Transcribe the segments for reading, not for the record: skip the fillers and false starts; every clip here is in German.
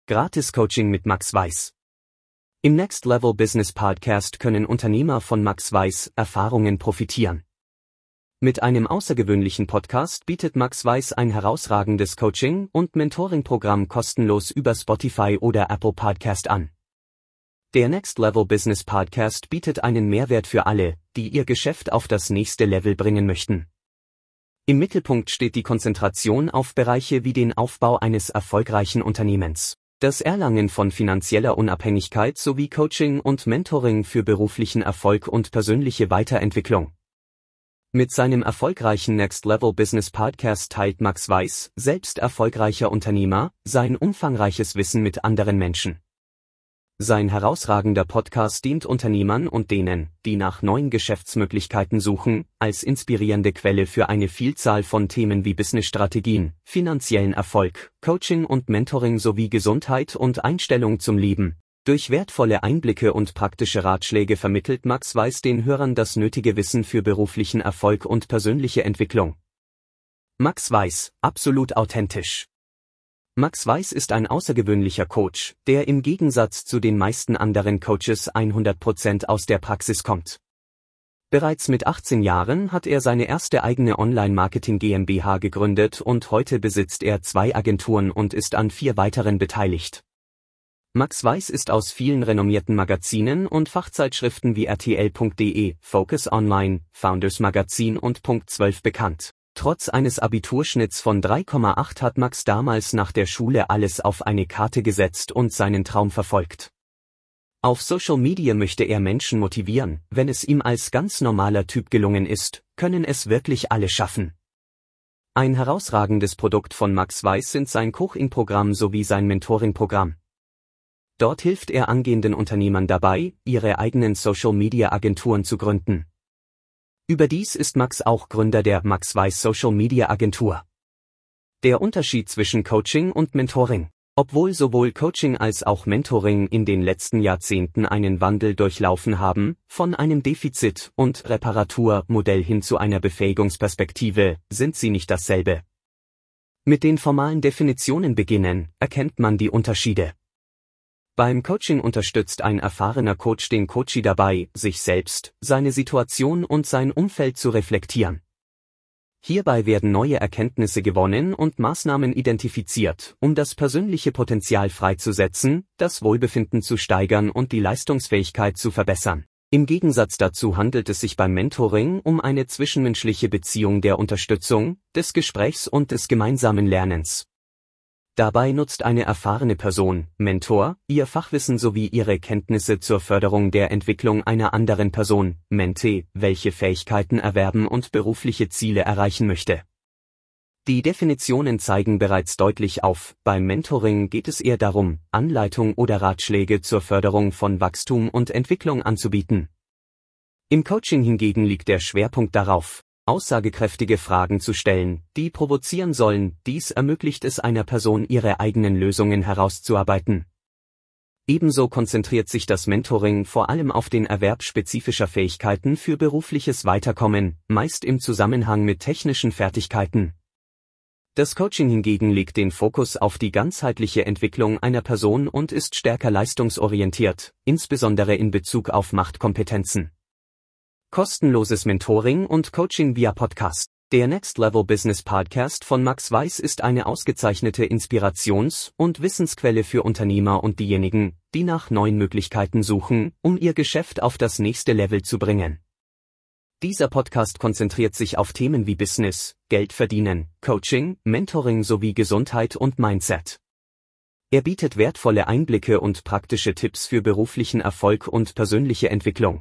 Gratis-Coaching mit Max Weiß. Im Next Level Business Podcast können Unternehmer von Max Weiß Erfahrungen profitieren. Mit einem außergewöhnlichen Podcast bietet Max Weiß ein herausragendes Coaching- und Mentoring-Programm kostenlos über Spotify oder Apple Podcast an. Der Next Level Business Podcast bietet einen Mehrwert für alle, die ihr Geschäft auf das nächste Level bringen möchten. Im Mittelpunkt steht die Konzentration auf Bereiche wie den Aufbau eines erfolgreichen Unternehmens, das Erlangen von finanzieller Unabhängigkeit sowie Coaching und Mentoring für beruflichen Erfolg und persönliche Weiterentwicklung. Mit seinem erfolgreichen Next Level Business Podcast teilt Max Weiß, selbst erfolgreicher Unternehmer, sein umfangreiches Wissen mit anderen Menschen. Sein herausragender Podcast dient Unternehmern und denen, die nach neuen Geschäftsmöglichkeiten suchen, als inspirierende Quelle für eine Vielzahl von Themen wie Businessstrategien, finanziellen Erfolg, Coaching und Mentoring sowie Gesundheit und Einstellung zum Leben. Durch wertvolle Einblicke und praktische Ratschläge vermittelt Max Weiß den Hörern das nötige Wissen für beruflichen Erfolg und persönliche Entwicklung. Max Weiß, absolut authentisch. Max Weiß ist ein außergewöhnlicher Coach, der im Gegensatz zu den meisten anderen Coaches 100% aus der Praxis kommt. Bereits mit 18 Jahren hat er seine erste eigene Online-Marketing GmbH gegründet und heute besitzt er 2 Agenturen und ist an 4 weiteren beteiligt. Max Weiß ist aus vielen renommierten Magazinen und Fachzeitschriften wie RTL.de, Focus Online, Founders Magazin und Punkt 12 bekannt. Trotz eines Abiturschnitts von 3,8 hat Max damals nach der Schule alles auf eine Karte gesetzt und seinen Traum verfolgt. Auf Social Media möchte er Menschen motivieren, wenn es ihm als ganz normaler Typ gelungen ist, können es wirklich alle schaffen. Ein herausragendes Produkt von Max Weiß sind sein Coaching-Programm sowie sein Mentoring-Programm. Dort hilft er angehenden Unternehmern dabei, ihre eigenen Social Media Agenturen zu gründen. Überdies ist Max auch Gründer der Max Weiß Social Media Agentur. Der Unterschied zwischen Coaching und Mentoring. Obwohl sowohl Coaching als auch Mentoring in den letzten Jahrzehnten einen Wandel durchlaufen haben, von einem Defizit- und Reparaturmodell hin zu einer Befähigungsperspektive, sind sie nicht dasselbe. Mit den formalen Definitionen beginnen, erkennt man die Unterschiede. Beim Coaching unterstützt ein erfahrener Coach den Coachee dabei, sich selbst, seine Situation und sein Umfeld zu reflektieren. Hierbei werden neue Erkenntnisse gewonnen und Maßnahmen identifiziert, um das persönliche Potenzial freizusetzen, das Wohlbefinden zu steigern und die Leistungsfähigkeit zu verbessern. Im Gegensatz dazu handelt es sich beim Mentoring um eine zwischenmenschliche Beziehung der Unterstützung, des Gesprächs und des gemeinsamen Lernens. Dabei nutzt eine erfahrene Person, Mentor, ihr Fachwissen sowie ihre Kenntnisse zur Förderung der Entwicklung einer anderen Person, Mentee, welche Fähigkeiten erwerben und berufliche Ziele erreichen möchte. Die Definitionen zeigen bereits deutlich auf, beim Mentoring geht es eher darum, Anleitung oder Ratschläge zur Förderung von Wachstum und Entwicklung anzubieten. Im Coaching hingegen liegt der Schwerpunkt darauf, aussagekräftige Fragen zu stellen, die provozieren sollen. Dies ermöglicht es einer Person, ihre eigenen Lösungen herauszuarbeiten. Ebenso konzentriert sich das Mentoring vor allem auf den Erwerb spezifischer Fähigkeiten für berufliches Weiterkommen, meist im Zusammenhang mit technischen Fertigkeiten. Das Coaching hingegen legt den Fokus auf die ganzheitliche Entwicklung einer Person und ist stärker leistungsorientiert, insbesondere in Bezug auf Machtkompetenzen. Kostenloses Mentoring und Coaching via Podcast. Der Next Level Business Podcast von Max Weiß ist eine ausgezeichnete Inspirations- und Wissensquelle für Unternehmer und diejenigen, die nach neuen Möglichkeiten suchen, um ihr Geschäft auf das nächste Level zu bringen. Dieser Podcast konzentriert sich auf Themen wie Business, Geld verdienen, Coaching, Mentoring sowie Gesundheit und Mindset. Er bietet wertvolle Einblicke und praktische Tipps für beruflichen Erfolg und persönliche Entwicklung.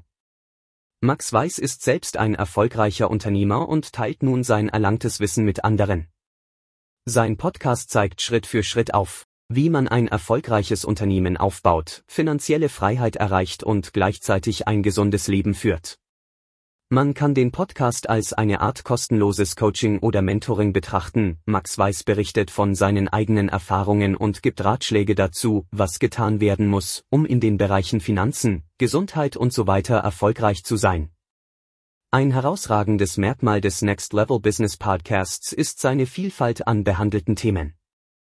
Max Weiß ist selbst ein erfolgreicher Unternehmer und teilt nun sein erlangtes Wissen mit anderen. Sein Podcast zeigt Schritt für Schritt auf, wie man ein erfolgreiches Unternehmen aufbaut, finanzielle Freiheit erreicht und gleichzeitig ein gesundes Leben führt. Man kann den Podcast als eine Art kostenloses Coaching oder Mentoring betrachten. Max Weiß berichtet von seinen eigenen Erfahrungen und gibt Ratschläge dazu, was getan werden muss, um in den Bereichen Finanzen, Gesundheit und so weiter erfolgreich zu sein. Ein herausragendes Merkmal des Next Level Business Podcasts ist seine Vielfalt an behandelten Themen.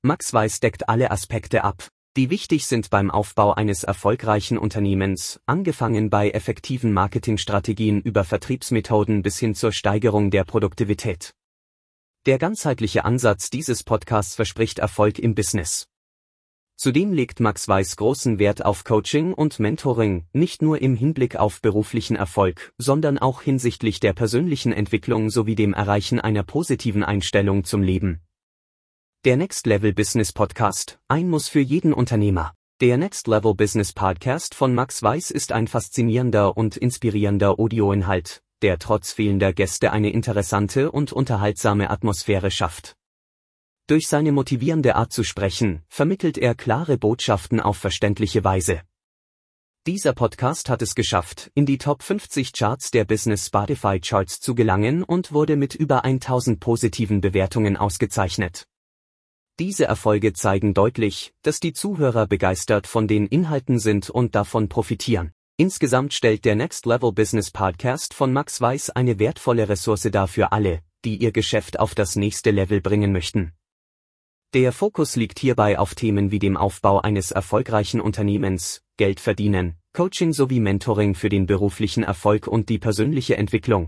Max Weiß deckt alle Aspekte ab, die wichtig sind beim Aufbau eines erfolgreichen Unternehmens, angefangen bei effektiven Marketingstrategien über Vertriebsmethoden bis hin zur Steigerung der Produktivität. Der ganzheitliche Ansatz dieses Podcasts verspricht Erfolg im Business. Zudem legt Max Weiß großen Wert auf Coaching und Mentoring, nicht nur im Hinblick auf beruflichen Erfolg, sondern auch hinsichtlich der persönlichen Entwicklung sowie dem Erreichen einer positiven Einstellung zum Leben. Der Next Level Business Podcast, ein Muss für jeden Unternehmer. Der Next Level Business Podcast von Max Weiß ist ein faszinierender und inspirierender Audioinhalt, der trotz fehlender Gäste eine interessante und unterhaltsame Atmosphäre schafft. Durch seine motivierende Art zu sprechen, vermittelt er klare Botschaften auf verständliche Weise. Dieser Podcast hat es geschafft, in die Top 50 Charts der Business Spotify Charts zu gelangen und wurde mit über 1000 positiven Bewertungen ausgezeichnet. Diese Erfolge zeigen deutlich, dass die Zuhörer begeistert von den Inhalten sind und davon profitieren. Insgesamt stellt der Next Level Business Podcast von Max Weiß eine wertvolle Ressource dar für alle, die ihr Geschäft auf das nächste Level bringen möchten. Der Fokus liegt hierbei auf Themen wie dem Aufbau eines erfolgreichen Unternehmens, Geld verdienen, Coaching sowie Mentoring für den beruflichen Erfolg und die persönliche Entwicklung.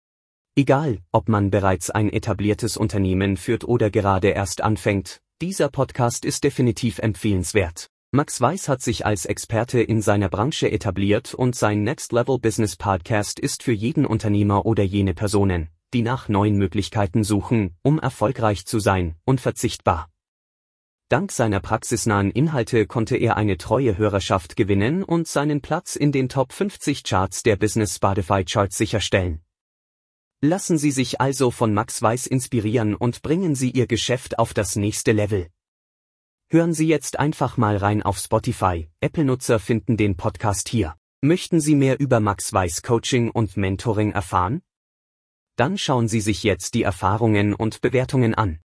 Egal, ob man bereits ein etabliertes Unternehmen führt oder gerade erst anfängt, dieser Podcast ist definitiv empfehlenswert. Max Weiß hat sich als Experte in seiner Branche etabliert und sein Next Level Business Podcast ist für jeden Unternehmer oder jene Personen, die nach neuen Möglichkeiten suchen, um erfolgreich zu sein, unverzichtbar. Dank seiner praxisnahen Inhalte konnte er eine treue Hörerschaft gewinnen und seinen Platz in den Top 50 Charts der Business Spotify Charts sicherstellen. Lassen Sie sich also von Max Weiß inspirieren und bringen Sie Ihr Geschäft auf das nächste Level. Hören Sie jetzt einfach mal rein auf Spotify, Apple-Nutzer finden den Podcast hier. Möchten Sie mehr über Max Weiß Coaching und Mentoring erfahren? Dann schauen Sie sich jetzt die Erfahrungen und Bewertungen an.